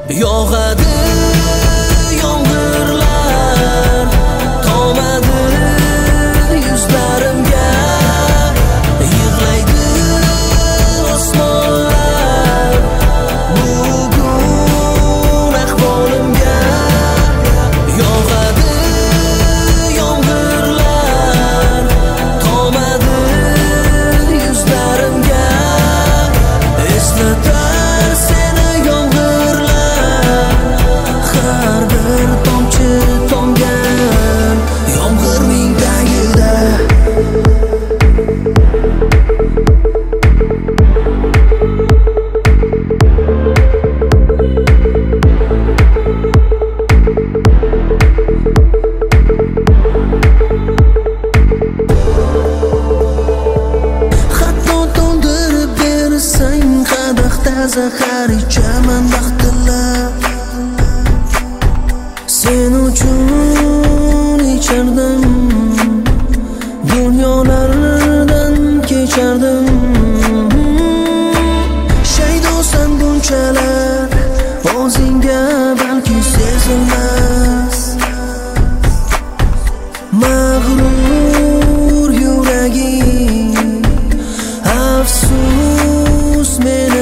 Yog'adi yomg'irlar, tomadi yuzlarimga, yig'laydi osmonlar bugun ahvolimga. Yog'adi yomg'irlar, tomadi yuzlarimga, eslatar seni yomg'irlar, har bir tomchi tomgan yomg'irning tagida. Hatto to'ldirib bersang qadahda zahar ichaman baxtilab, sen uchun ichardim, dunyolardan kechardim. Shaydosan bunchalar o'zingga balki sezilmas, mag'rur yuraging afsus meni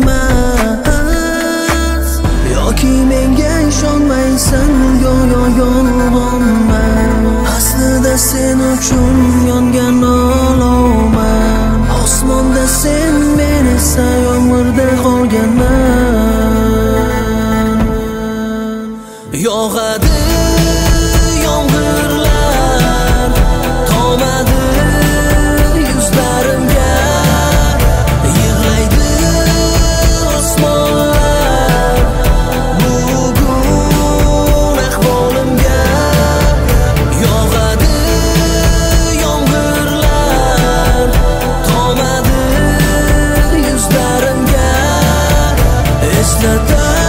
demas, yoki menga ishonmaysan go'yo yolg'onman, aslida sen uchun yongan olovman. Osmonda sen, men esa yomg'irda qolganman. Yog'adi yomg'irlar, tomadi yuzlarimga, yig'laydi osmonlar bugun ahvolimga. Yog'adi yomg'irlar, tomadi yuzlarimga, eslatar